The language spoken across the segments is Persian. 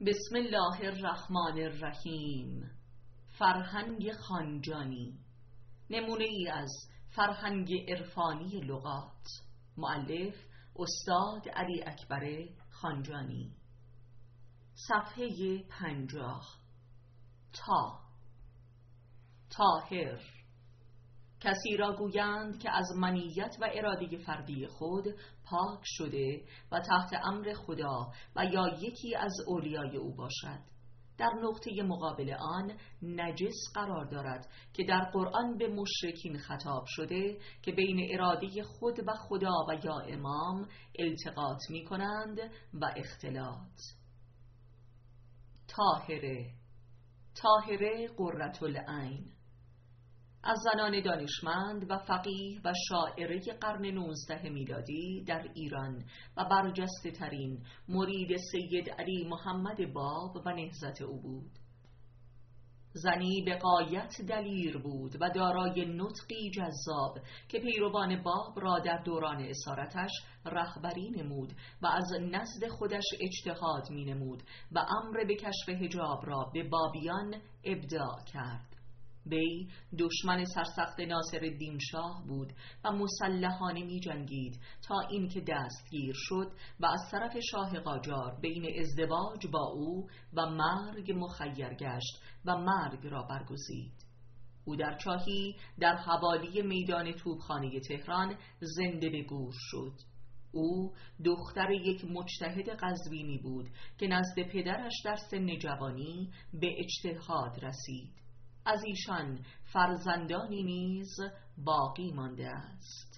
بسم الله الرحمن الرحیم. فرهنگ خانجانی، نمونه ای از فرهنگ عرفانی لغات. مؤلف استاد علی اکبر خانجانی. صفحه 50. طاهر، کسی را گویند که از منیت و اراده فردی خود پاک شده و تحت امر خدا و یا یکی از اولیای او باشد. در نقطه مقابل آن نجس قرار دارد که در قرآن به مشرکین خطاب شده که بین اراده خود و خدا و یا امام التقاط می کنند و اختلاط. طاهره قرة العین، از زنان دانشمند و فقیه و شاعره قرن 19 میلادی در ایران و برجسته ترین مرید سید علی محمد باب و نهضت او بود. زنی به غایت دلیر بود و دارای نطقی جذاب که پیروان باب را در دوران اسارتش رهبری نمود و از نزد خودش اجتهاد می نمود و امر به کشف حجاب را به بابیان ابداع کرد. وی دشمن سرسخت ناصرالدین شاه بود و مسلحانه می جنگید تا اینکه دستگیر شد و از طرف شاه قاجار بین ازدواج با او و مرگ مخیر گشت و مرگ را برگزید. او در چاهی در حوالی میدان توپخانه تهران زنده به گور شد. او دختر یک مجتهد قزوینی بود که نزد پدرش در سن جوانی به اجتهاد رسید. از ایشان فرزندانی نیز باقی مانده است.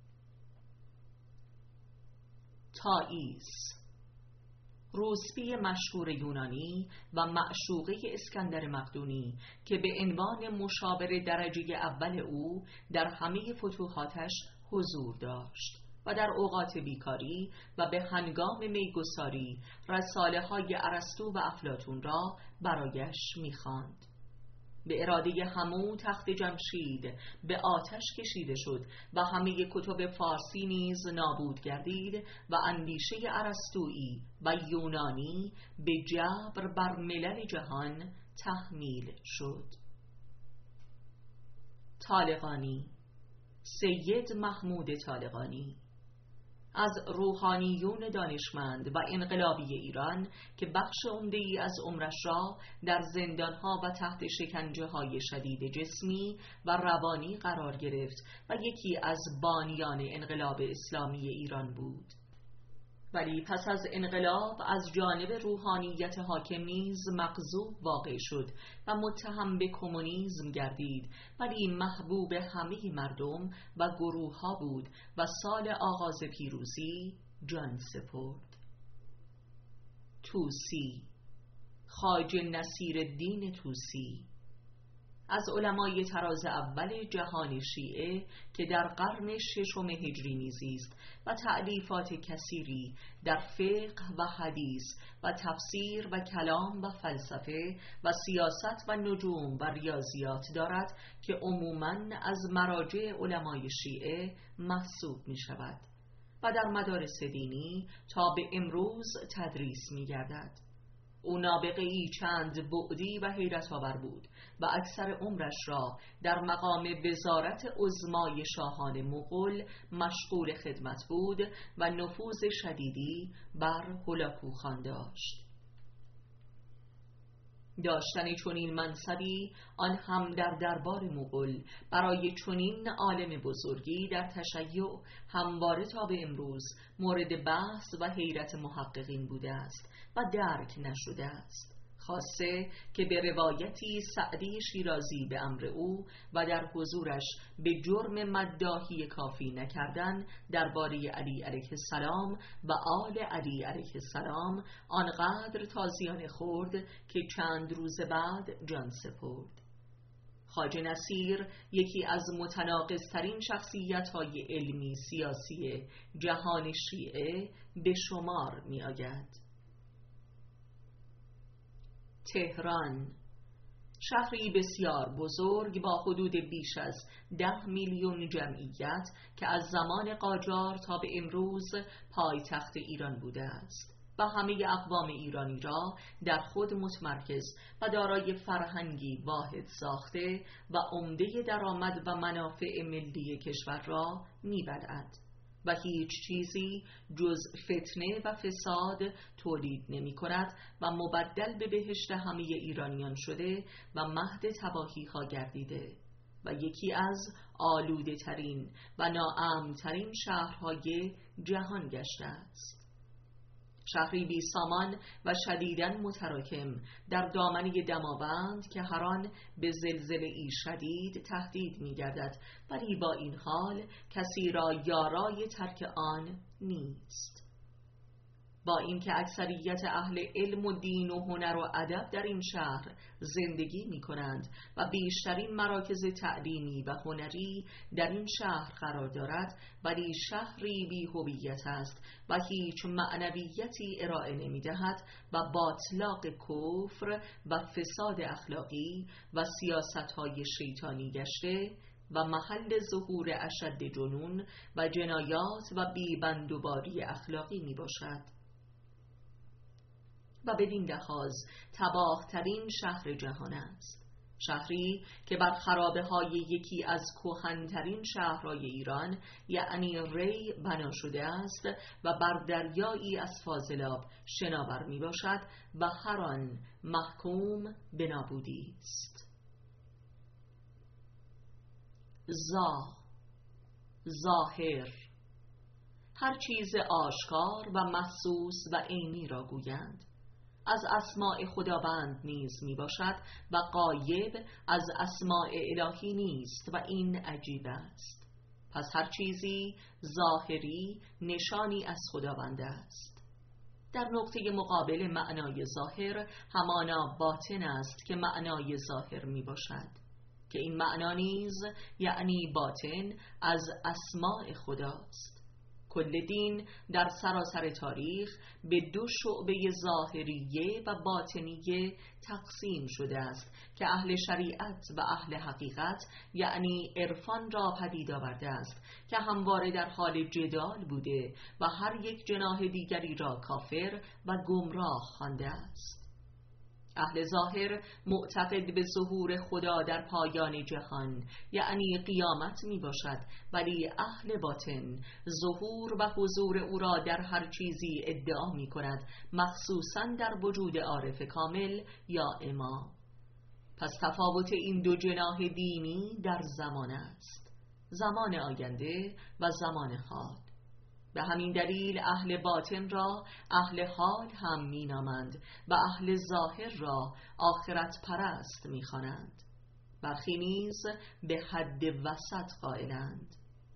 تائیس، روسپی مشهور یونانی و معشوقه اسکندر مقدونی که به عنوان مشاور درجه اول او در همه فتوحاتش حضور داشت و در اوقات بیکاری و به هنگام میگساری رساله های ارسطو و افلاطون را برایش می‌خواند. به اراده همو تخت جمشید به آتش کشیده شد و همه کتب فارسی نیز نابود گردید و اندیشه ارسطویی و یونانی به جبر بر ملل جهان تحمیل شد. طالقانی، سید محمود طالقانی، از روحانیون دانشمند و انقلابی ایران که بخش عمده‌ای از عمرش را در زندانها و تحت شکنجه‌های شدید جسمی و روانی قرار گرفت و یکی از بانیان انقلاب اسلامی ایران بود. ولی پس از انقلاب از جانب روحانیت حاکم نیز مغضوب واقع شد و متهم به کمونیسم گردید، ولی محبوب همه مردم و گروه ها بود و سال آغاز پیروزی جان سپرد. طوسی، خواجه نصیرالدین طوسی، از علمای طراز اول جهان شیعه که در قرن 6 هجری میزیست و تألیفات کثیری در فقه و حدیث و تفسیر و کلام و فلسفه و سیاست و نجوم و ریاضیات دارد که عموماً از مراجع علمای شیعه محسوب می شود و در مدارس دینی تا به امروز تدریس می گردد. او نابغه‌ای چند بعدی و حیرت آور بود و اکثر عمرش را در مقام وزارت عظمای شاهان مغول مشغول خدمت بود و نفوذ شدیدی بر هلاکوخان داشت. داشتن چنین منصبی، آن هم در دربار مغول، برای چنین عالم بزرگی در تشیع همواره تا به امروز مورد بحث و حیرت محققین بوده است و درک نشده است، خاصه که به روایتی سعدی شیرازی به امر او و در حضورش به جرم مداحی کافی نکردن درباره علی علیه السلام و آل علی علیه السلام آنقدر تازیانه خورد که چند روز بعد جان سپرد. خواجه نصیر یکی از متناقض‌ترین شخصیت‌های علمی سیاسی جهان شیعه به شمار می آید. تهران، شهری بسیار بزرگ با حدود بیش از 10 میلیون جمعیت که از زمان قاجار تا به امروز پایتخت ایران بوده است و همه اقوام ایرانی را در خود متمرکز و دارای فرهنگی واحد ساخته و عمده درآمد و منافع ملی کشور را می‌بلعد و هیچ چیزی جز فتنه و فساد تولید نمی کند و مبدل به بهشت همه ایرانیان شده و مهد تباهی ها گردیده و یکی از آلوده ترین و ناامن ترین شهرهای جهان گشته است. شهری بی سامان و شدیداً متراکم در دامنه دماوند که هر آن به زلزله‌ای شدید تهدید می‌گردد، ولی با این حال کسی را یارای ترک آن نیست. با اینکه اکثریت اهل علم و دین و هنر و ادب در این شهر زندگی می کنند و بیشترین مراکز تعلیمی و هنری در این شهر قرار دارد، ولی شهری بی هویت است و هیچ معنویتی ارائه نمی دهد و باطلاق کفر و فساد اخلاقی و سیاست‌های شیطانی گشته و محل ظهور اشد جنون و جنایات و بی‌بندوباری اخلاقی می باشد و بدین لحاظ تباه ترین شهر جهان است. شهری که بر خرابه های یکی از کهن‌ترین شهرهای ایران یعنی ری بنا شده است و بر دریایی از فاضلاب شناور می باشد و هر آن محکوم به نابودی است. ظاهر هر چیز آشکار و محسوس و عینی را گویند. از اسماء خداوند نیز می باشد و غایب از اسماء الهی نیست و این عجیب است. پس هر چیزی ظاهری نشانی از خداوند است. در نقطه مقابل معنای ظاهر همانا باطن است که معنای ظاهر می باشد، که این معنا نیز یعنی باطن از اسماء خداست. کل دین در سراسر تاریخ به دو شعبه ظاهریه و باطنیه تقسیم شده است که اهل شریعت و اهل حقیقت یعنی عرفان را پدید آورده است که همواره در حال جدال بوده و هر یک جناح دیگری را کافر و گمراه خوانده است. اهل ظاهر معتقد به ظهور خدا در پایان جهان یعنی قیامت می باشد، ولی اهل باطن ظهور و حضور او را در هر چیزی ادعا می کند، مخصوصاً در وجود عارف کامل یا امام. پس تفاوت این دو جناح دینی در زمان است، زمان آینده و زمان حال. به همین دلیل اهل باطن را اهل حال هم می نامند و اهل ظاهر را آخرت پرست می خوانند. برخی نیز به حد وسط قائلند.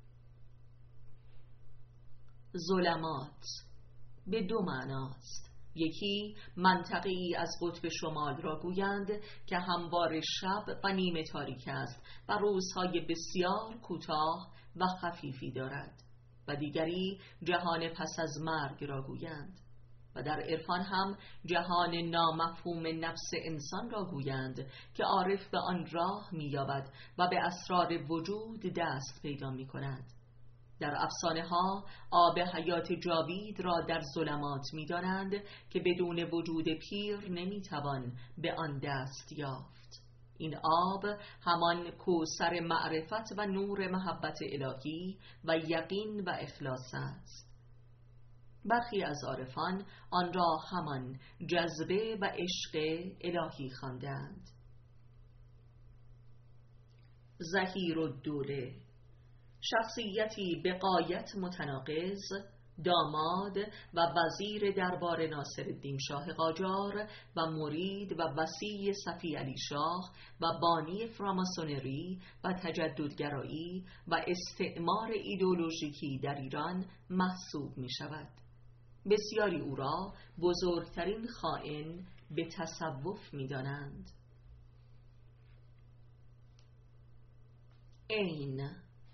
ظلمات به دو معناست. یکی منطقه‌ای از قطب شمال را گویند که همواره شب و نیمه تاریک است و روزهای بسیار کوتاه و خفیفی دارد، و دیگری جهان پس از مرگ را گویند، و در عرفان هم جهان نامفهوم نفس انسان را گویند که عارف به آن راه می‌یابد و به اسرار وجود دست پیدا می‌کند. در افسانه ها آب حیات جاوید را در ظلمات می‌دانند که بدون وجود پیر نمی‌توان به آن دست یافت. این آب همان کوثر معرفت و نور محبت الهی و یقین و اخلاص است. برخی از عارفان آن را همان جذبه و عشق الهی خواندند. ظهیرالدوله شخصیتی به غایت متناقض، داماد و وزیر دربار ناصرالدین شاه قاجار و مرید و وصی صفی علی شاه و بانی فراماسونری و تجددگرایی و استعمار ایدئولوژیکی در ایران محسوب می شود. بسیاری او را بزرگترین خائن به تصوف می دانند. عین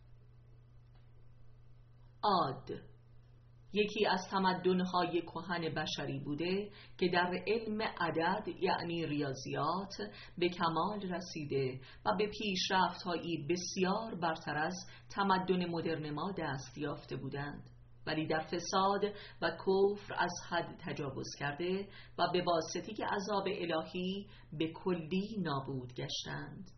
عاد یکی از تمدن‌های کهن بشری بوده که در علم عدد یعنی ریاضیات به کمال رسیده و به پیشرفت‌هایی بسیار برتر از تمدن مدرن ما دست یافته بودند. ولی در فساد و کفر از حد تجاوز کرده و به واسطه عذاب الهی به کلی نابود گشتند.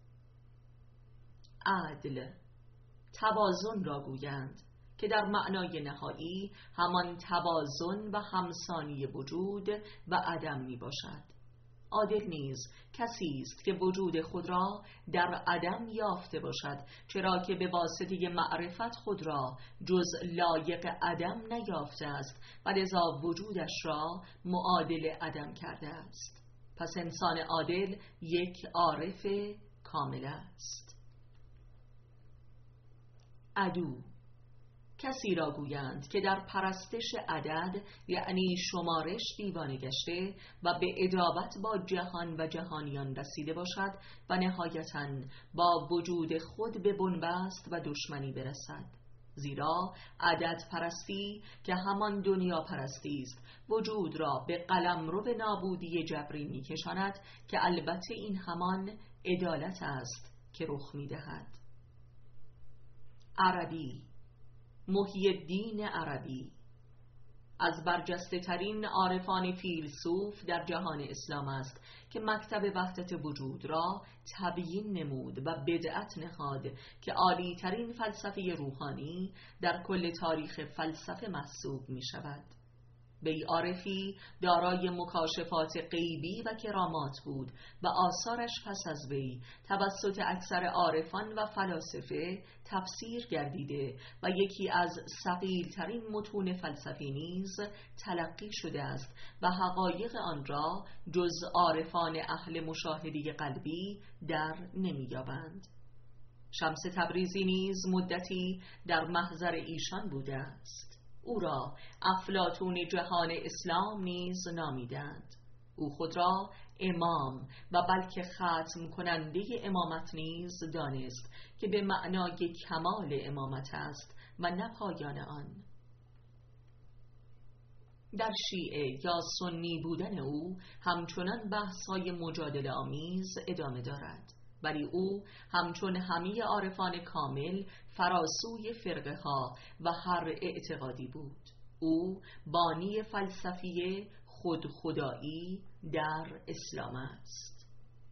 عدل، توازن را گویند که در معنای نهایی همان توازن و همسانی وجود و عدم می باشد. عادل نیز کسی است که وجود خود را در عدم یافته باشد، چرا که به واسطه معرفت خود را جز لایق عدم نیافته است و لذا وجودش را معادل عدم کرده است. پس انسان عادل یک عارف کامل است. عدو، کسی را گویند که در پرستش عدد یعنی شمارش دیوانه گشته و به عداوت با جهان و جهانیان رسیده باشد و نهایتاً با وجود خود به بنبست و دشمنی برسد. زیرا عدد پرستی که همان دنیا پرستی است وجود را به قلمرو نابودی جبری می کشاند که البته این همان عدالت است که رخ می دهد. عربی، محی الدین عربی از برجسته ترین عارفان فیلسوف در جهان اسلام است که مکتب وحدت وجود را تبیین نمود و بدعت نهاد که عالی ترین فلسفه روحانی در کل تاریخ فلسفه محسوب می شود. وی عارفی دارای مکاشفات غیبی و کرامات بود و آثارش پس از وی توسط اکثر عارفان و فلاسفه تفسیر گردیده و یکی از ثقیل‌ترین متون فلسفی نیز تلقی شده است و حقایق آن را جز عارفان اهل مشاهده قلبی در نمی‌یابند. شمس تبریزی نیز مدتی در محضر ایشان بوده است. او را افلاطون جهان اسلام نیز نامیدند. او خود را امام و بلکه ختم کننده امامت نیز دانست که به معنای کمال امامت است و نه پایان آن. در شیعه یا سنی بودن او همچنان بحث‌های مجادله آمیز ادامه دارد، ولی او همچون همه عارفان کامل فراسوی فرقه ها و هر اعتقادی بود. او بانی فلسفی خودخدایی در اسلام است.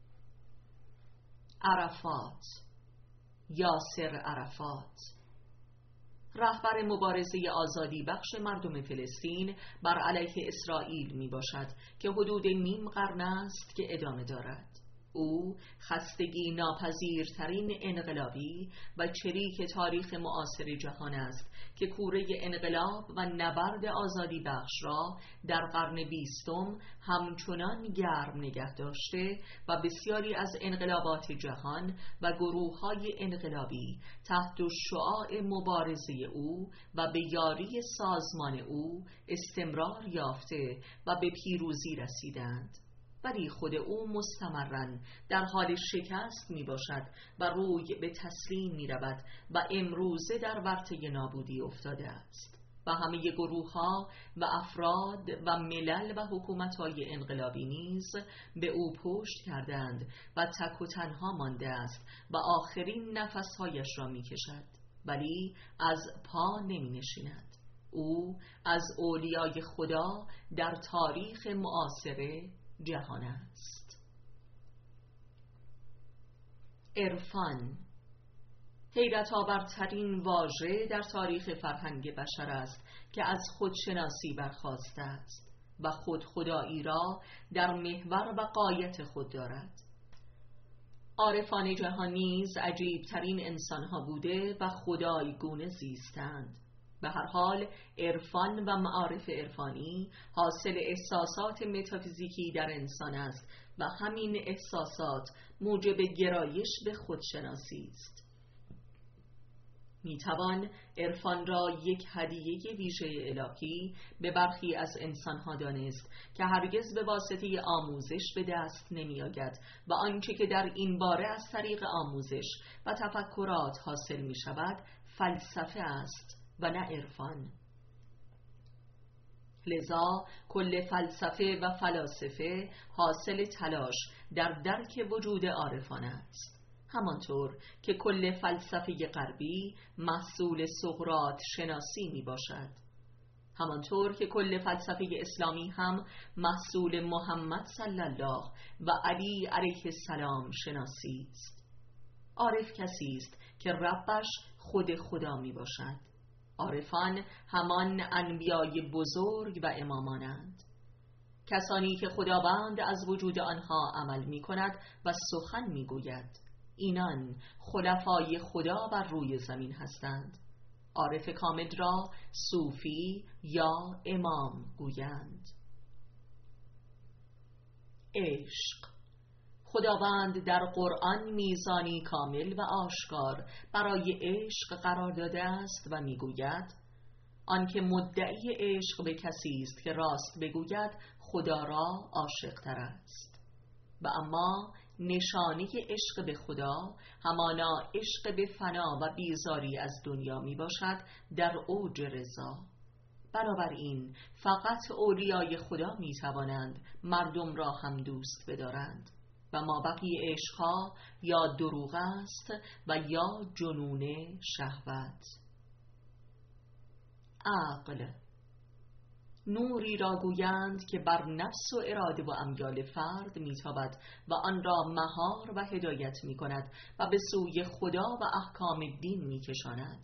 عرفات، یاسر عرفات، رهبر مبارزه آزادی بخش مردم فلسطین بر علیه اسرائیل می باشد که حدود نیم قرن است که ادامه دارد. او خستگی ناپذیرترین انقلابی و چریک تاریخ معاصر جهان است که کوره انقلاب و نبرد آزادی بخش را در قرن 20 همچنان گرم نگه داشته و بسیاری از انقلابات جهان و گروه‌های انقلابی تحت شعاع مبارزه او و به یاری سازمان او استمرار یافته و به پیروزی رسیدند. ولی خود او مستمراً در حال شکست می باشد و روی به تسلیم می رود و امروزه در ورطه نابودی افتاده است و همه گروه‌ها و افراد و ملل و حکومت‌های انقلابی نیز به او پشت کردند و تک و تنها مانده است و آخرین نفس‌هایش را می کشد، ولی از پا نمی نشیند. او از اولیای خدا در تاریخ معاصر جهان است. عرفان، حیرت آورترین واژه در تاریخ فرهنگ بشر است که از خودشناسی برخاسته است و خودخدایی را در محور و غایت خود دارد. عارفان جهان نیز عجیبترین انسانها بوده و خدایگونه زیستند. به هر حال عرفان و معارف عرفانی حاصل احساسات متافیزیکی در انسان است و همین احساسات موجب گرایش به خودشناسی است. میتوان عرفان را یک هدیه ویژه الهی به برخی از انسانها دانست که هرگز به واسطه آموزش به دست نمی آید و آنچه که در این باره از طریق آموزش و تفکرات حاصل می شود فلسفه است و نه عرفان. لذا کل فلسفه و فلاسفه حاصل تلاش در درک وجود عارفان است، همانطور که کل فلسفه غربی محصول سقراط شناسی می باشد. همانطور که کل فلسفه اسلامی هم محصول محمد صلی الله و علی علیه السلام شناسی است. عارف کسی است که ربش خود خدا می باشد. عارفان همان انبیای بزرگ و امامانند، کسانی که خداوند از وجود آنها عمل می کند و سخن می گوید. اینان خلفای خدا بر روی زمین هستند. عارف کامل را صوفی یا امام گویند. عشق. خداوند در قرآن میزانی کامل و آشکار برای عشق قرار داده است و میگوید: آنکه مدعی عشق به کسی است که راست بگوید خدا را عاشق تر است. و اما نشانه عشق به خدا همانا عشق به فنا و بیزاری از دنیا می باشد در اوج رضا. بنابراین فقط اولیای خدا می توانند مردم را هم دوست بدارند و مابقی عشقها یا دروغ است و یا جنون شهوت. عقل. نوری را گویند که بر نفس و اراده و امیال فرد میتابد و آن را مهار و هدایت میکند و به سوی خدا و احکام دین میکشاند.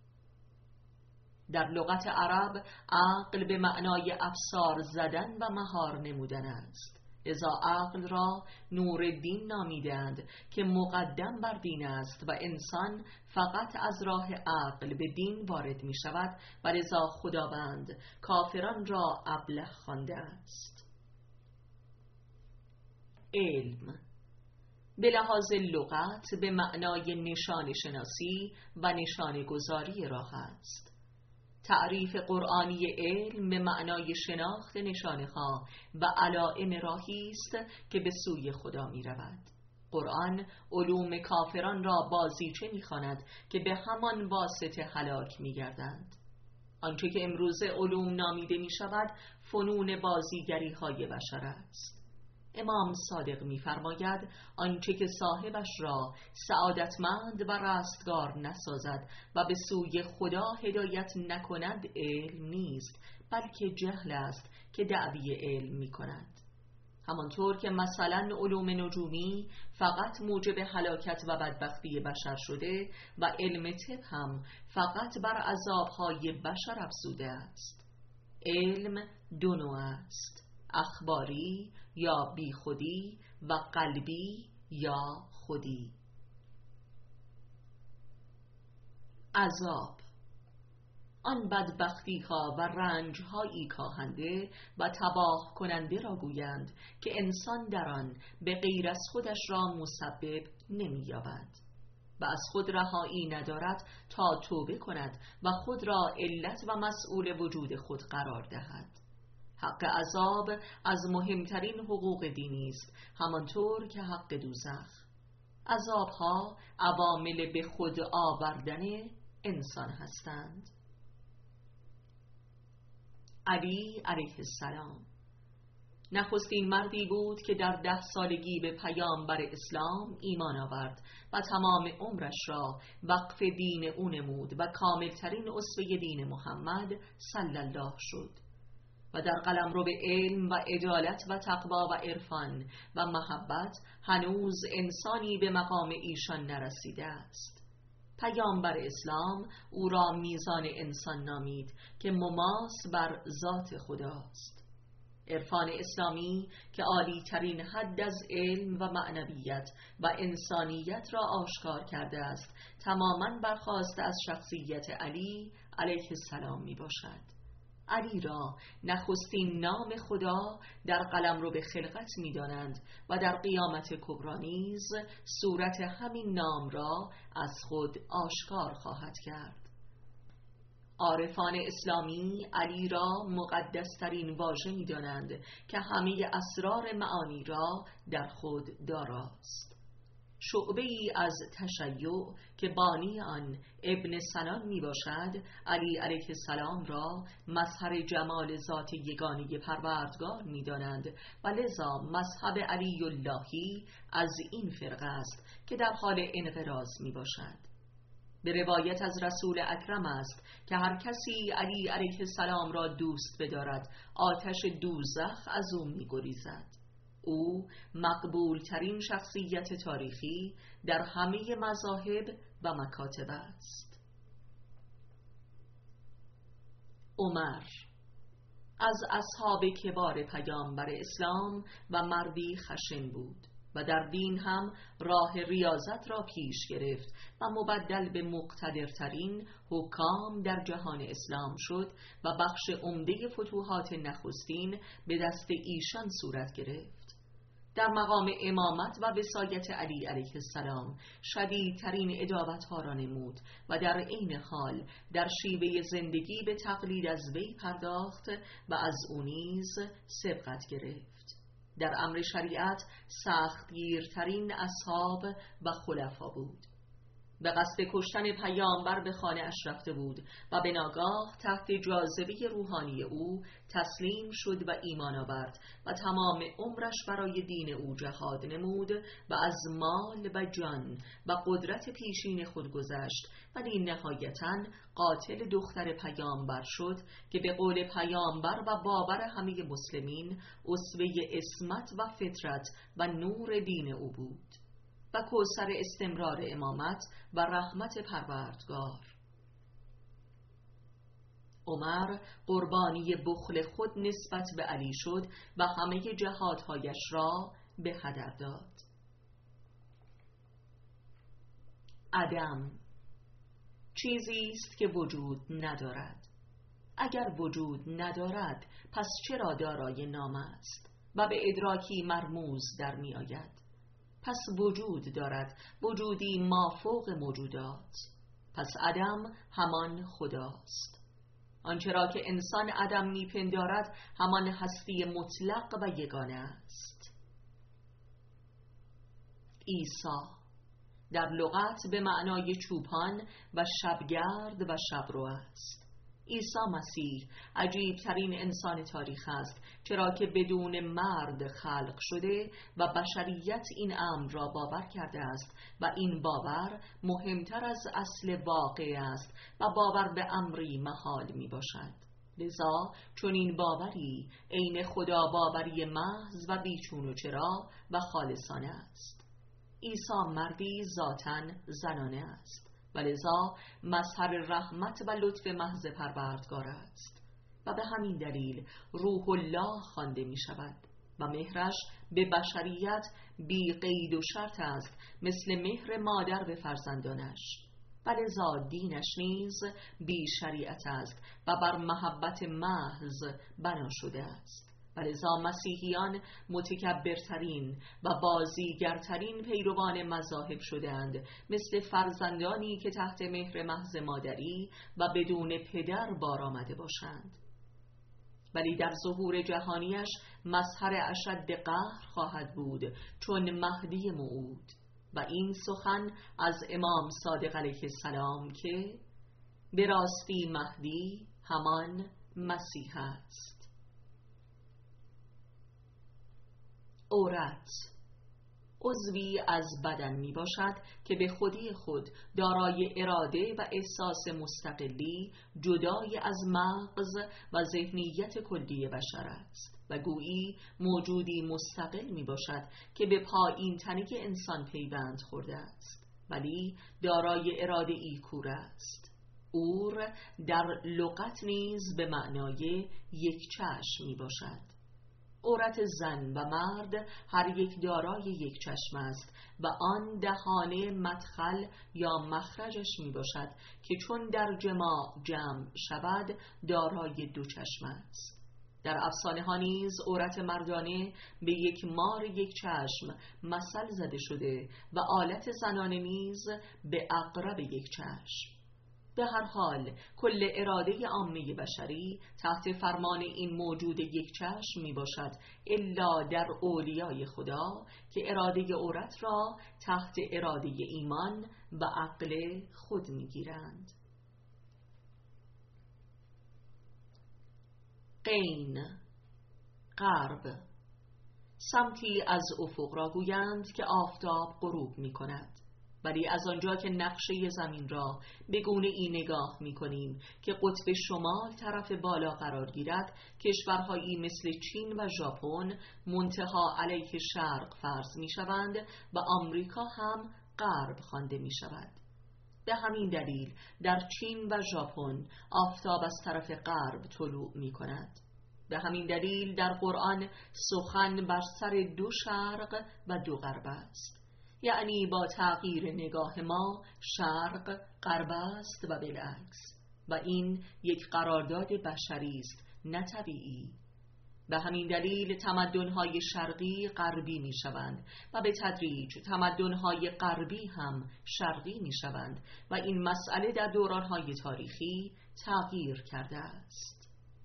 در لغت عرب عقل به معنای افسار زدن و مهار نمودن است. لذا عقل را نور دین نامیدند که مقدم بر دین است و انسان فقط از راه عقل به دین وارد می شود و لذا خداوند کافران را ابله خوانده است. علم به لحاظ لغت به معنای نشان شناسی و نشان گذاری راه است. تعریف قرآنی علم به معنای شناخت نشانه‌ها و علائم راهی است که به سوی خدا می رود. قرآن علوم کافران را بازیچه می خواند که به همان واسطه هلاک می گردند. آنچه که امروز علوم نامیده می شود فنون بازیگری های بشر است. امام صادق می فرماید آنچه که صاحبش را سعادتمند و رستگار نسازد و به سوی خدا هدایت نکند علم نیست، بلکه جهل است که دعوی علم می کند. همانطور که مثلا علوم نجومی فقط موجب هلاکت و بدبختی بشر شده و علم طب هم فقط بر عذابهای بشر افزوده است. علم دو نوع است: اخباری یا بی خودی و قلبی یا خودی. عذاب آن بدبختی ها و رنج هایی کاهنده و تباه کننده را گویند که انسان در آن به غیر از خودش را مسبب نمی یابد و از خود رهایی ندارد تا توبه کند و خود را علت و مسئول وجود خود قرار دهد. حق عذاب از مهمترین حقوق دینی است، همانطور که حق دوزخ. عذابها عوامل به خود آوردن انسان هستند. علی علیه السلام نخستین مردی بود که در 10 سالگی به پیامبر اسلام ایمان آورد و تمام عمرش را وقف دین او نمود و کاملترین اسوه دین محمد صلی الله شد و در قلمرو به علم و عدالت و تقوا و عرفان و محبت هنوز انسانی به مقام ایشان نرسیده است. پیامبر اسلام او را میزان انسان نامید که مماس بر ذات خداست. عرفان اسلامی که عالی ترین حد از علم و معنویت و انسانیت را آشکار کرده است، تماماً برخاسته از شخصیت علی علیه السلام می باشد. علی را نخستین نام خدا در قلمرو به خلقت می دانند و در قیامت کبری نیز صورت همین نام را از خود آشکار خواهد کرد. عارفان اسلامی علی را مقدسترین واژه می دانند که همه اسرار معانی را در خود داراست. شعبه ای از تشیع که بانی آن ابن سنان می باشد، علی علیه السلام را مظهر جمال ذات یگانه پروردگار می دانند و لذا مذهب علی اللهی از این فرقه است که در حال انقراض می باشد. به روایت از رسول اکرم است که هر کسی علی علیه السلام را دوست بدارد آتش دوزخ از او می‌گریزد. او مقبول ترین شخصیت تاریخی در همه مذاهب و مکاتب است. عمر از اصحاب کبار پیامبر اسلام و مردی خشن بود و در دین هم راه ریاضت را پیش گرفت و مبدل به مقتدرترین حکام در جهان اسلام شد و بخش عمده فتوحات نخستین به دست ایشان صورت گرفت. در مقام امامت و وصایت علی علیه السلام شدیدترین عداوت‌ها را نمود و در عین حال در شیوه زندگی به تقلید از وی پرداخت و از او نیز سبقت گرفت. در امر شریعت سختگیرترین اصحاب و خلفا بود. به قصد کشتن پیامبر به خانه اش رفته بود و به ناگاه تحت جاذبه روحانی او تسلیم شد و ایمان آورد و تمام عمرش برای دین او جهاد نمود و از مال و جان و قدرت پیشین خود گذشت، ولی نهایتاً قاتل دختر پیامبر شد که به قول پیامبر و باور همه مسلمین اسوه عصمت و فطرت و نور دین او بود و کوثر استمرار امامت و رحمت پروردگار. عمر قربانی بخل خود نسبت به علی شد و همه جهادهایش را به هدر داد. عدم چیزی است که وجود ندارد. اگر وجود ندارد پس چرا دارای نام است و به ادراکی مرموز در می آید؟ پس وجود دارد، وجودی مافوق موجودات. پس عدم همان خداست. آنچه را که انسان عدم میپندارد همان هستی مطلق و یگانه است. عیسی در لغت به معنای چوپان و شبگرد و شبرو است. عیسی مسیح عجیب ترین انسان تاریخ است، چرا که بدون مرد خلق شده و بشریت این امر را باور کرده است و این باور مهمتر از اصل واقع است و باور به امری محال می باشد. لذا چون این باوری عین خدا باوری محض و بیچون و چرا و خالصانه است. عیسی مردی ذاتاً زنانه است و لذا مظهر رحمت و لطف محض پروردگار است و به همین دلیل روح الله خوانده می شود و مهرش به بشریت بی قید و شرط است، مثل مهر مادر به فرزندانش و لذا دینش نیز بی شریعت است و بر محبت محض بنا شده است و لذا مسیحیان متکبرترین و بازیگرترین پیروان مذاهب شدند، مثل فرزندانی که تحت مهر محض مادری و بدون پدر بار آمده باشند. ولی در ظهور جهانیش مظهر اشد قهر خواهد بود، چون مهدی موعود. و این سخن از امام صادق علیه السلام که به راستی مهدی همان مسیح است. عورت عضوی از بدن می باشد که به خودی خود دارای اراده و احساس مستقلی جدای از مغز و ذهنیت کلی بشر است و گویی موجودی مستقل می باشد که به پایین تنه انسان پیوند خورده است، ولی دارای اراده ای کور است. عور در لغت نیز به معنای یک چشم می باشد. عورت زن و مرد هر یک دارای یک چشم است و آن دهانه مدخل یا مخرجش می باشد که چون در جماع جمع شود دارای دو چشم است. در افسانه ها نیز عورت مردانه به یک مار یک چشم مثل زده شده و آلت زنانه نیز به عقرب یک چشم. به هر حال کل اراده عامه بشری تحت فرمان این موجود یک چشم می باشد، الا در اولیای خدا که اراده عورت را تحت اراده ایمان و عقل خود می گیرند. قین غرب سمتی از افق را گویند که آفتاب غروب می کند ولی از آنجا که نقشه زمین را به گونه ای نگاه می کنیم که قطب شمال طرف بالا قرار گیرد، کشورهایی مثل چین و ژاپن منتها علیه شرق فرض می شوند و آمریکا هم غرب خوانده می شود. به همین دلیل در چین و ژاپن آفتاب از طرف غرب طلوع می کند. به همین دلیل در قرآن سخن بر سر 2 شرق و 2 غرب است، یعنی با تغییر نگاه ما شرق غرب است و بالعکس، و این یک قرارداد بشری است نه طبیعی. به همین دلیل تمدن‌های شرقی غربی می‌شوند و به تدریج تمدن‌های غربی هم شرقی می‌شوند و این مسئله در دوران‌های تاریخی تغییر کرده است.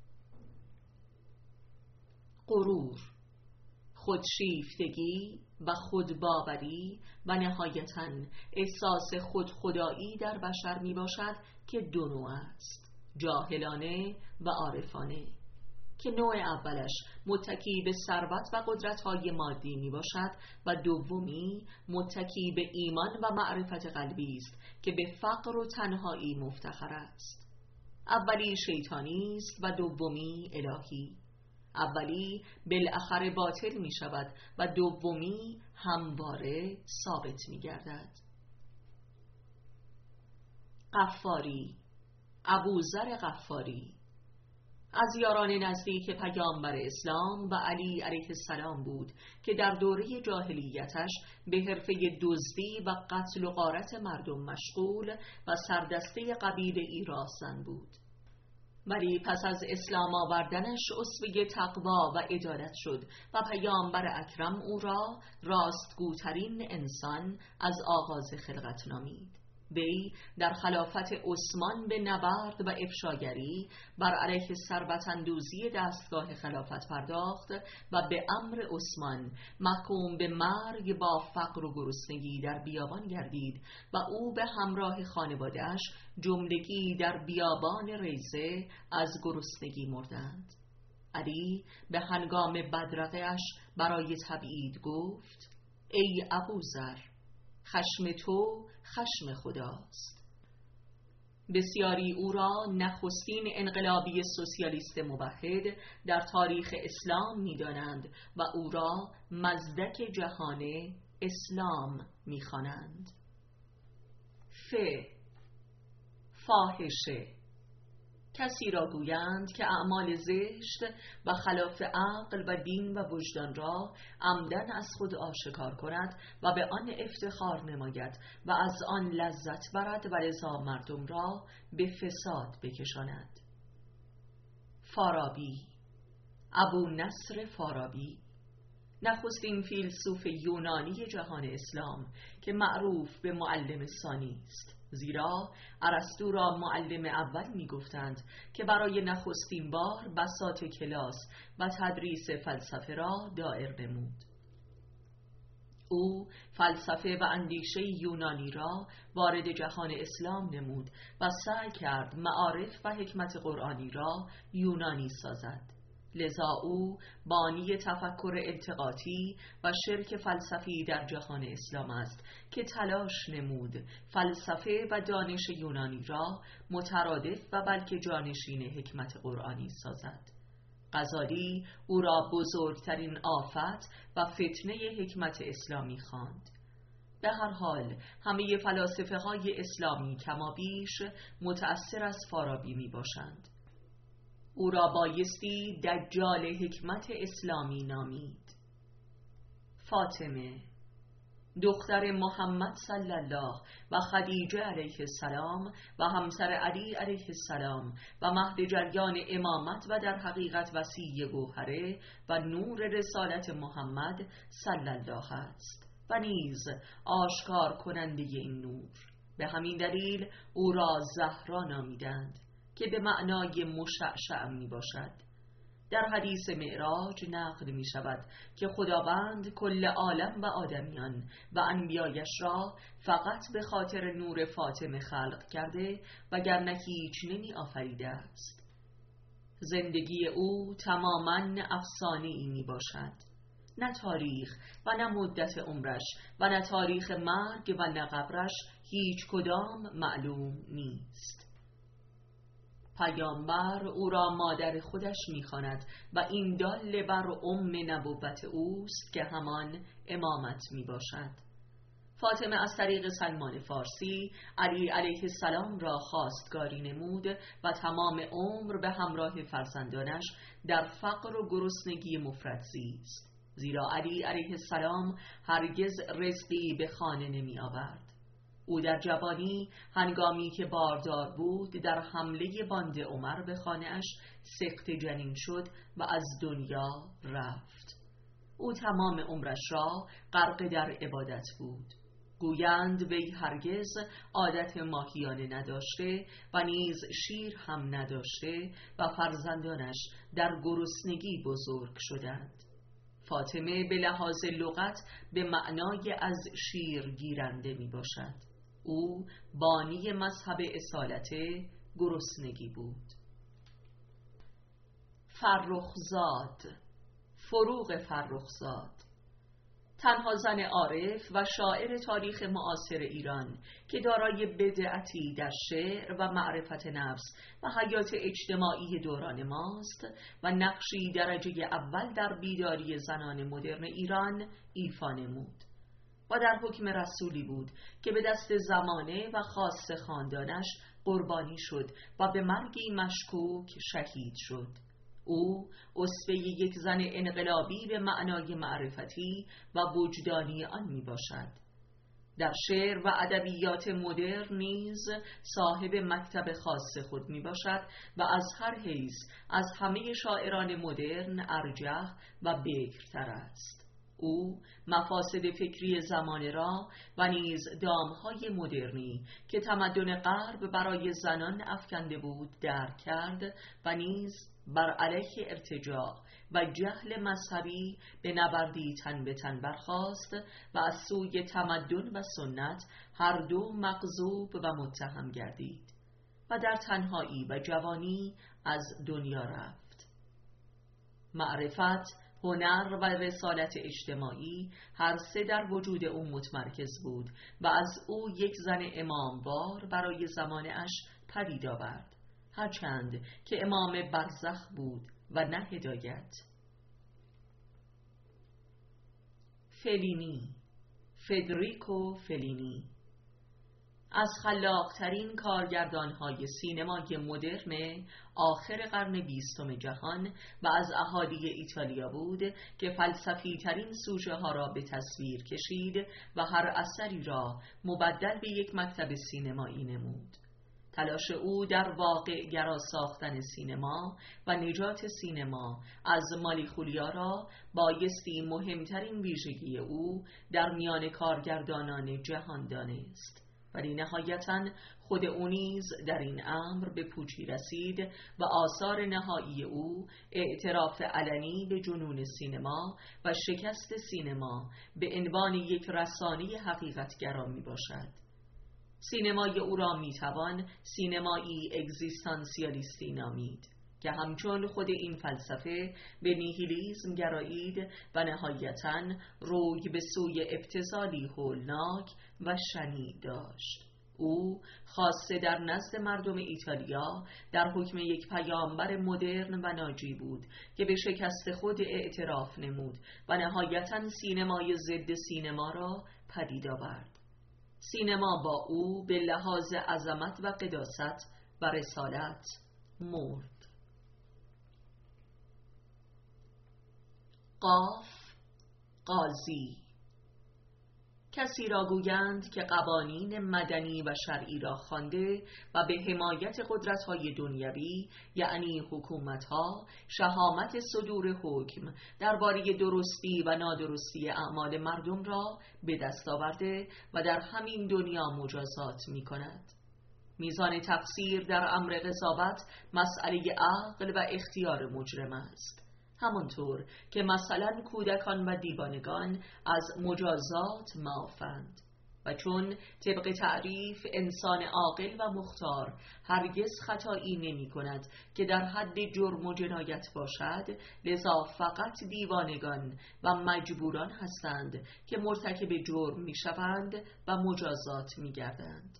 غرور، خودشیفتگی و خودباوری و نهایتاً احساس خودخدایی در بشر می باشد که 2 نوع است: جاهلانه و عارفانه، که نوع اولش متکی به ثروت و قدرت‌های مادی می باشد و دومی متکی به ایمان و معرفت قلبی است که به فقر و تنهایی مفتخر است. اولی شیطانی است و دومی الهی. اولی بالاخره باطل می شود و دومی همواره ثابت می گردد. غفاری، ابوذر غفاری از یاران نزدیک پیامبر اسلام و علی علیه السلام بود که در دوره جاهلیتش به حرفه دزدی و قتل و غارت مردم مشغول و سردسته قبیله راستن بود. ولی پس از اسلام آوردنش اسوه تقوا و عدالت شد و پیامبر اکرم او را راستگوترین انسان از آغاز خلقت نامید. وی در خلافت عثمان به نبرد و افشاگری بر علیه ثروت‌اندوزی دستگاه خلافت پرداخت و به امر عثمان محکوم به مرگ با فقر و گرسنگی در بیابان گردید و او به همراه خانواده‌اش جملگی در بیابان ریزه از گرسنگی مردند. علی به هنگام بدرقه‌اش برای تبعید گفت: ای ابوذر، خشم تو خشم خداست. بسیاری او را نخستین انقلابی سوسیالیست موحد در تاریخ اسلام می‌دانند و او را مزدک جهان اسلام می‌خوانند. فاحشه، کسی را گویند که اعمال زشت و خلاف عقل و دین و وجدان را عمدن از خود آشکار کند و به آن افتخار نماید و از آن لذت برد و لذا مردم را به فساد بکشاند. فارابی، ابو نصر فارابی، نخستین فیلسوف یونانی جهان اسلام که معروف به معلم ثانی است، زیرا ارسطو را معلم اول می گفتند که برای نخستین بار بساط کلاس و تدریس فلسفه را دایر نمود. او فلسفه و اندیشه یونانی را وارد جهان اسلام نمود و سعی کرد معارف و حکمت قرآنی را یونانی سازد. لذا او بانی تفکر التقاطی و شرک فلسفی در جهان اسلام است که تلاش نمود فلسفه و دانش یونانی را مترادف و بلکه جانشین حکمت قرآنی سازد. غزالی او را بزرگترین آفت و فتنه حکمت اسلامی خواند. به هر حال همه فلاسفه های اسلامی کمابیش متأثر از فارابی می باشند. او را بایستی دجال حکمت اسلامی نامید. فاطمه، دختر محمد صلی الله و خدیجه علیه السلام و همسر علی علیه السلام و مهد جریان امامت و در حقیقت وصی گوهره و نور رسالت محمد صلی الله است و نیز آشکار کننده این نور. به همین دلیل او را زهرا نامیدند که به معنای مشعشع می باشد. در حدیث معراج نقل می شود که خداوند کل عالم و آدمیان و انبیایش را فقط به خاطر نور فاطمه خلق کرده وگرنه هیچ نمی آفریده است. زندگی او تماماً افسانه‌ای می باشد. نه تاریخ و نه مدت عمرش و نه تاریخ مرگ و نه قبرش هیچ کدام معلوم نیست. پیامبر او را مادر خودش می‌خواند و این دال بر نبوت اوست که همان امامت میباشد. فاطمه از طریق سلمان فارسی علی علیه السلام را خواستگاری نمود و تمام عمر به همراه فرزندانش در فقر و گرسنگی مفرط زیست، زیرا علی علیه السلام هرگز رزقی به خانه نمی آورد. او در جوانی هنگامی که باردار بود در حمله باند عمر به خانه‌اش سقط جنین شد و از دنیا رفت. او تمام عمرش را غرق در عبادت بود. گویند وی هرگز عادت ماهیانه نداشته و نیز شیر هم نداشته و فرزندانش در گرسنگی بزرگ شدند. فاطمه به لحاظ لغت به معنای از شیر گیرنده می باشد. او بانی مذهب اصالت گرسنگی بود. فرخزاد، فروغ فرخزاد، تنها زن عارف و شاعر تاریخ معاصر ایران که دارای بدعتی در شعر و معرفت نفس و حیات اجتماعی دوران ماست و نقشی درجه اول در بیداری زنان مدرن ایران ایفا نمود و در حکم رسولی بود که به دست زمانه و خاص خاندانش قربانی شد و به مرگی مشکوک شهید شد. او اسوه یک زن انقلابی به معنای معرفتی و وجدانی آن می باشد. در شعر و ادبیات مدرن نیز صاحب مکتب خاص خود می باشد و از هر حیث از همه شاعران مدرن ارجح و بکرتر است. او مفاسد فکری زمانه را و نیز دامهای مدرنی که تمدن غرب برای زنان افکنده بود درک کرد و نیز بر علیه ارتجاع و جهل مذهبی به نبردی تن به تن برخاست و از سوی تمدن و سنت هر دو مغضوب و متهم گردید و در تنهایی و جوانی از دنیا رفت. معرفت، هنر و رسالت اجتماعی هر سه در وجود او متمرکز بود و از او یک زن اماموار برای زمانش پدید آورد، هرچند که امام برزخ بود و نه هدایت. فلینی، فدریکو فلینی، از خلاق‌ترین کارگردان‌های سینمای مدرن آخر قرن 20 جهان و از اهالی ایتالیا بود که فلسفی‌ترین سوژه‌ها را به تصویر کشید و هر اثری را مبدل به یک مکتب سینمایی نمود. تلاش او در واقع گرا ساختن سینما و نجات سینما از مالیخولیا را بایستی مهمترین ویژگی او در میان کارگردانان جهان دانست، ولی نهایتاً خود او نیز در این امر به پوچی رسید و آثار نهایی او اعتراف علنی به جنون سینما و شکست سینما به عنوان یک رسانه حقیقت‌گرا می باشد. سینمای او را میتوان سینمایی اگزیستانسیالیستی نامید که همچون خود این فلسفه به نیهیلیسم گرایید و نهایتاً روی به سوی ابتذالی هولناک و شنیع داشت. او خاصه در نزد مردم ایتالیا در حکم یک پیامبر مدرن و ناجی بود که به شکست خود اعتراف نمود و نهایتاً سینمای ضد سینما را پدید آورد. سینما با او به لحاظ عظمت و قداست و رسالت مرد. قاف، قاضی، کسی را گویند که قوانین مدنی و شرعی را خوانده و به حمایت قدرت‌های دنیوی یعنی حکومت‌ها شهامت صدور حکم درباره درستی و نادرستی اعمال مردم را به دست آورده و در همین دنیا مجازات می‌کند. میزان تقصیر در امر قضاوت مسئله عقل و اختیار مجرم است، همانطور که مثلا کودکان و دیوانگان از مجازات معافند. و چون طبق تعریف انسان عاقل و مختار هرگز خطایی نمی کند که در حد جرم و جنایت باشد، لذا فقط دیوانگان و مجبوران هستند که مرتکب جرم می شوند و مجازات می گردند.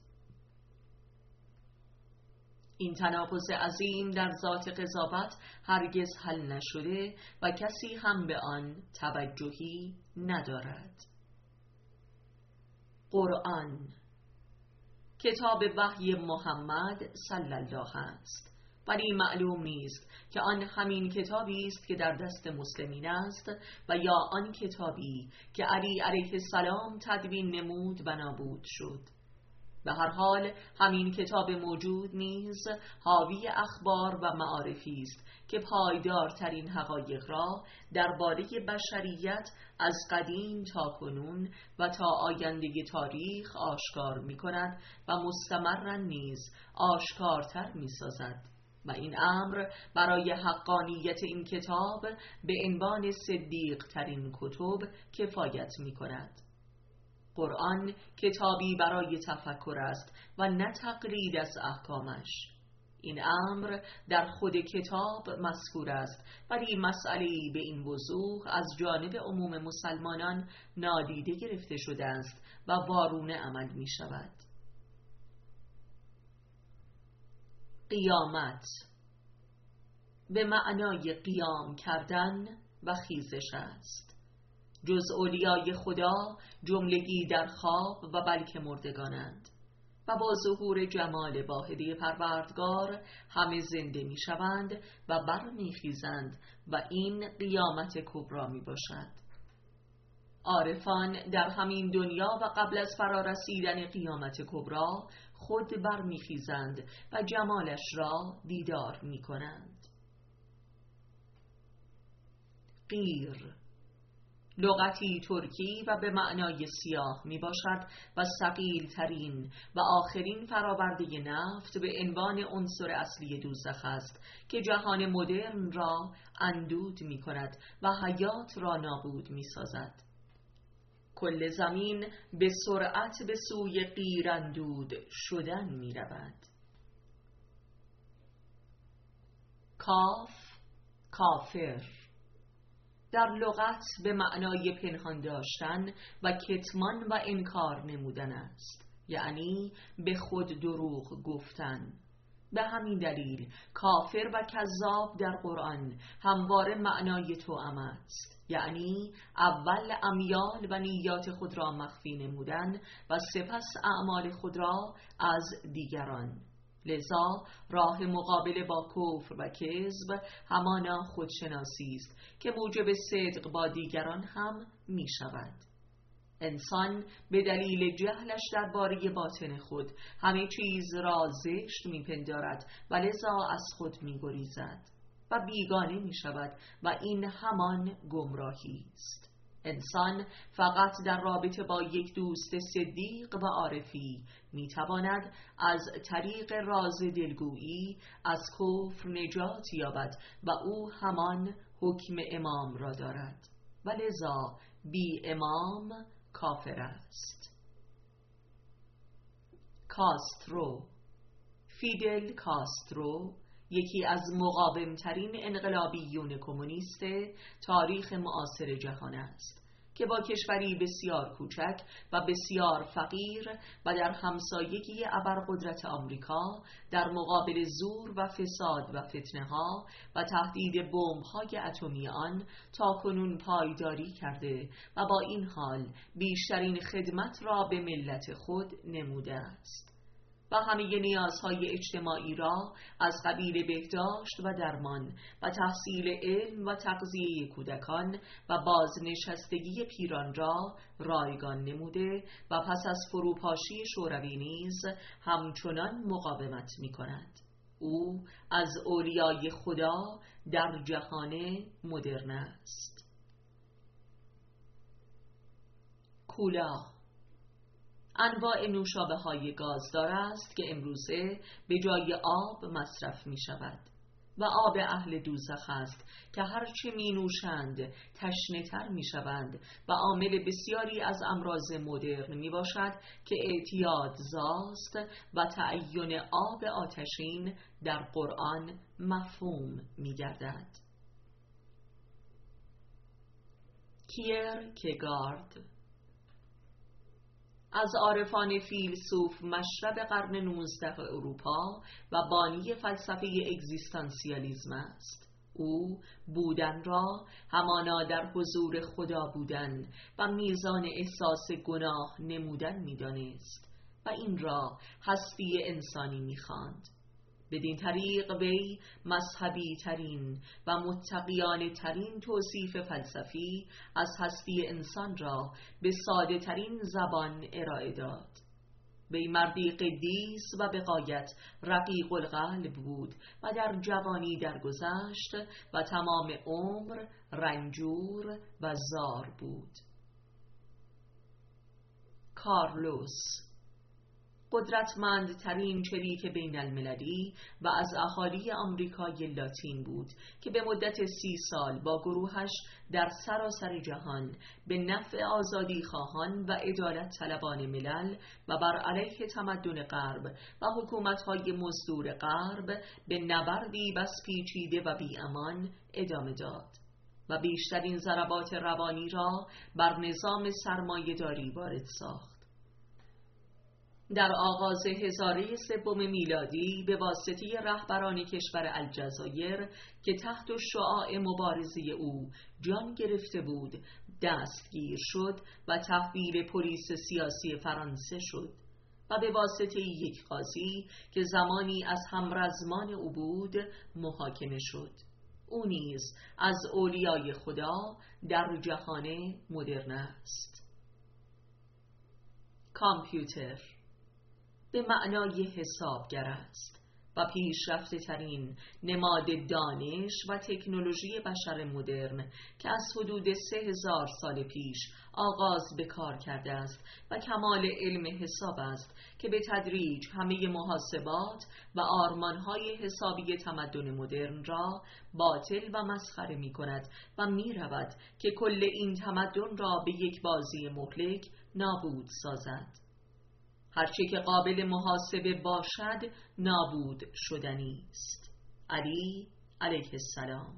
این تناقض عظیم در ذات قضاوت هرگز حل نشده و کسی هم به آن توجهی ندارد. قرآن کتاب وحی محمد صلی الله است، ولی معلوم نیست که آن همین کتابی است که در دست مسلمین است و یا آن کتابی که علی علیه السلام تدوین نمود و نابود شد. به هر حال همین کتاب موجود نیز حاوی اخبار و معارفی است که پایدارترین حقایق را درباره بشریت از قدیم تا کنون و تا آینده تاریخ آشکار می کند و مستمراً نیز آشکارتر می سازد و این امر برای حقانیت این کتاب به عنوان صدیق ترین کتب کفایت می کند. قرآن کتابی برای تفکر است و نه تقلید از احکامش. این امر در خود کتاب مذکور است، ولی مسئله‌ای به این وضوح از جانب عموم مسلمانان نادیده گرفته شده است و وارونه عمل می شود. قیامت به معنای قیام کردن و خیزش است. جز اولیای خدا جملگی در خواب و بلکه مردگانند و با ظهور جمال واحده پروردگار همه زنده می شوند و برمی خیزند و این قیامت کبری می باشد. عارفان در همین دنیا و قبل از فرارسیدن قیامت کبری خود برمی خیزند و جمالش را دیدار می کنند. قیر لغتی ترکی و به معنای سیاه می باشد و ثقیل ترین و آخرین فرآورده نفت به عنوان عنصر اصلی دوزخ است که جهان مدرن را اندود می کند و حیات را نابود می سازد. کل زمین به سرعت به سوی قیر اندود شدن می رود. کاف کافر در لغت به معنای پنهان داشتن و کتمان و انکار نمودن است، یعنی به خود دروغ گفتن. به همین دلیل کافر و کذاب در قرآن همواره معنای توأم است، یعنی اول امیال و نیات خود را مخفی نمودن و سپس اعمال خود را از دیگران. لذا راه مقابله با کفر و کذب همانا خودشناسی است که موجب صدق با دیگران هم می شود. انسان به دلیل جهلش درباره باطن خود همه چیز را زشت می پندارد و لذا از خود می گریزد و بیگانه می شود و این همان گمراهی است. انسان فقط در رابطه با یک دوست صدیق و عارفی می تواند از طریق راز دلگویی از کفر نجات یابد و او همان حکم امام را دارد و لذا بی امام کافر است. کاسترو فیدل کاسترو یکی از مقاومترین انقلابیون کمونیست تاریخ معاصر جهان است که با کشوری بسیار کوچک و بسیار فقیر و در همسایگی ابرقدرت آمریکا در مقابل زور و فساد و فتنه‌ها و تهدید بمب‌های اتمی آن تاکنون پایداری کرده و با این حال بیشترین خدمت را به ملت خود نموده است و همه نیازهای اجتماعی را از قبیل بهداشت و درمان و تحصیل علم و تغذیه کودکان و بازنشستگی پیران را رایگان نموده و پس از فروپاشی شوروی نیز همچنان مقاومت می کند. او از اولیای خدا در جهان مدرن است. کولا انواع نوشابه های گازدار است که امروزه به جای آب مصرف می شود. و آب اهل دوزخ است که هرچه می نوشند تشنه تر می شوند و عامل بسیاری از امراض مدرن می باشد که اعتیاد زاست و تعین آب آتشین در قرآن مفهوم می گردد. کیرکگارد از عارفان فیلسوف مشرب قرن 19 اروپا و بانی فلسفه اگزیستانسیالیسم است. او بودن را همانا در حضور خدا بودن و میزان احساس گناه نمودن می‌دانست و این را هستی انسانی می‌خواند. بدین طریق وی مذهبی ترین و متقیانه ترین توصیف فلسفی از هستی انسان را به ساده ترین زبان ارائه داد. وی مردی قدیس و به غایت رقیق القلب بود و در جوانی درگذشت و تمام عمر رنجور و زار بود. کارلوس قدرتمندترین شریک بین المللی و از اهالی آمریکای لاتین بود که به مدت 30 سال با گروهش در سراسر جهان به نفع آزادی خواهان و عدالت طلبان ملل و بر علیه تمدن غرب و حکومت‌های مزدور غرب به نبردی بس پیچیده و بی‌امان ادامه داد و بیشترین ضربات روانی را بر نظام سرمایه‌داری وارد ساخت. در آغاز هزاره سوم میلادی به واسطه رهبران کشور الجزایر که تحت شعاع مبارزه او جان گرفته بود دستگیر شد و تحویل پلیس سیاسی فرانسه شد و به واسطه یک قاضی که زمانی از همرزمان او بود محاکمه شد. او نیز از اولیای خدا در جهان مدرن است. کامپیوتر به معنای حسابگر است و پیشرفته ترین نماد دانش و تکنولوژی بشر مدرن که از حدود 3000 سال پیش آغاز به کار کرده است و کمال علم حساب است که به تدریج همه محاسبات و آرمانهای حسابی تمدن مدرن را باطل و مسخره می کند و می رود که کل این تمدن را به یک بازی مهلک نابود سازد. هرچی که قابل محاسبه باشد نابود شدنی است. علی علیه السلام.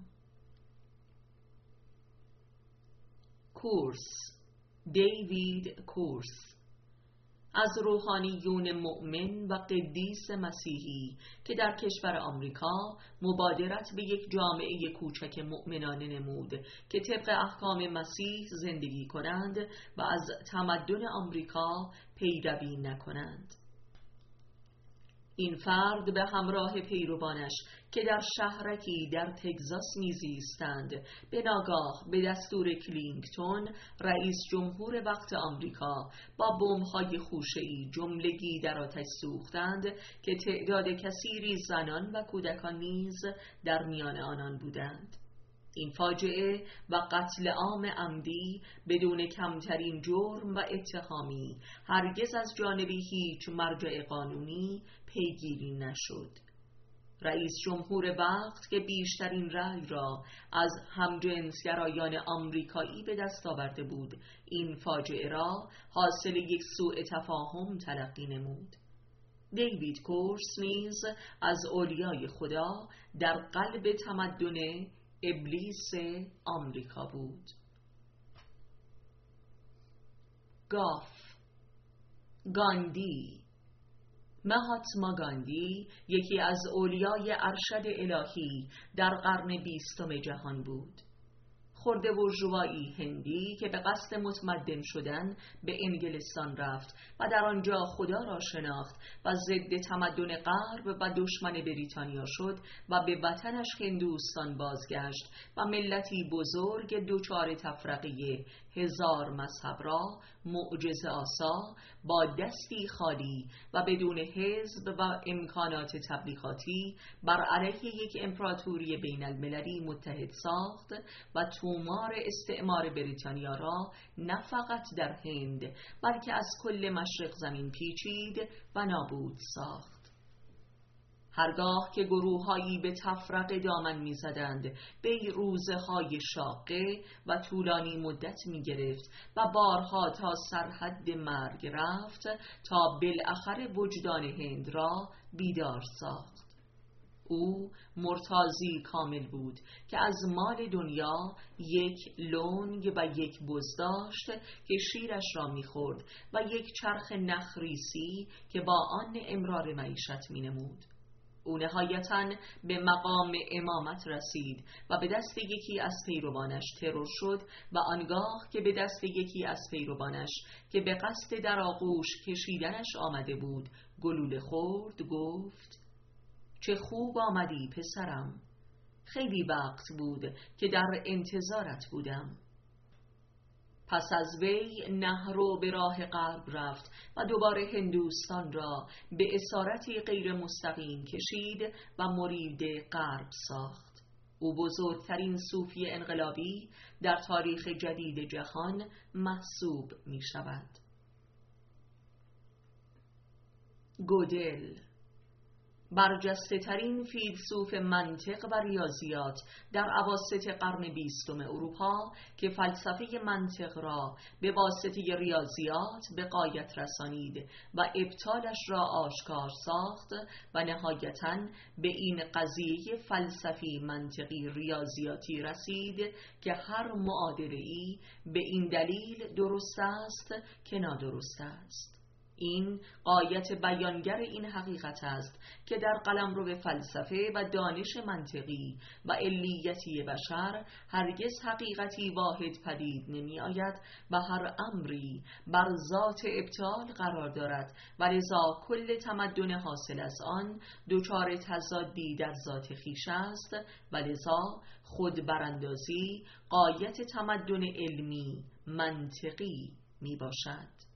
کورس دیوید کورس از روحانیون مؤمن و قدیس مسیحی که در کشور آمریکا مبادرت به یک جامعه کوچک مؤمنانه نمود که طبق احکام مسیح زندگی کنند و از تمدن آمریکا پیروی نکنند. این فرد به همراه پیروانش که در شهرکی در تگزاس میزیستند به ناگاه به دستور کلینگتون رئیس جمهور وقت آمریکا با بمب‌های خوشه‌ای جملگی در آتش سوختند که تعداد کثیری زنان و کودکان نیز در میان آنان بودند. این فاجعه و قتل عام عمدی بدون کمترین جرم و اتهامی هرگز از جانب هیچ مرجع قانونی پیگیری نشد. رئیس جمهور وقت که بیشترین رأی را از همجنسگرایان آمریکایی به دست آورده بود این فاجعه را حاصل یک سوء تفاهم تلقی نمود. دیوید کورس نیز از اولیای خدا در قلب تمدن ابلیس آمریکا بود. گاندی مهاتما گاندی یکی از اولیای ارشد الهی در قرن 20 جهان بود. خرده بورژوایی هندی که به قصد متمدن شدن به انگلستان رفت و در آنجا خدا را شناخت و ضد تمدن غرب و دشمن بریتانیا شد و به وطنش هندوستان بازگشت و ملتی بزرگ دچار تفرقه 1000 مذهب را معجزه آسا با دستی خالی و بدون حزب و امکانات تبلیغاتی بر علیه یک امپراتوری بین المللی متحد ساخت و تومار استعمار بریتانیا را نه فقط در هند بلکه از کل مشرق زمین پیچید و نابود ساخت. هرگاه که گروه‌هایی به تفرقه دامن می‌زدند، بی روزهای شاقه و طولانی مدت می‌گرفت و بارها تا سرحد مرگ رفت تا بالاخره وجدان هند را بیدار ساخت. او مرتازی کامل بود که از مال دنیا یک لنگ و یک بز داشت که شیرش را می‌خورد و یک چرخ نخریسی که با آن امرار معیشت می‌نمود. او نهایتاً به مقام امامت رسید و به دست یکی از پیروانش ترور شد و آنگاه که به دست یکی از پیروانش که به قصد در آغوش کشیدنش آمده بود گلوله خورد، گفت: چه خوب آمدی پسرم، خیلی وقت بود که در انتظارت بودم. پس از وی نهرو به راه غرب رفت و دوباره هندوستان را به اسارتی غیر مستقیم کشید و مرید غرب ساخت. او بزرگترین صوفی انقلابی در تاریخ جدید جهان محسوب می شود. گودل، برجسته ترین فیلسوف منطق و ریاضیات در اواسط قرن 20 اروپا که فلسفه منطق را به واسطه ریاضیات به غایت رسانید و ابطالش را آشکار ساخت و نهایتاً به این قضیه فلسفی منطقی ریاضیاتی رسید که هر معادله‌ای به این دلیل درست است که نادرست است. این غایت بیانگر این حقیقت است که در قلمرو فلسفه و دانش منطقی و علیتی بشر هرگز حقیقتی واحد پدید نمی آید و هر امری بر ذات ابطال قرار دارد و لذا کل تمدن حاصل از آن دچار تضادی در ذات خویش است و لذا خود براندازی غایت تمدن علمی منطقی می باشد.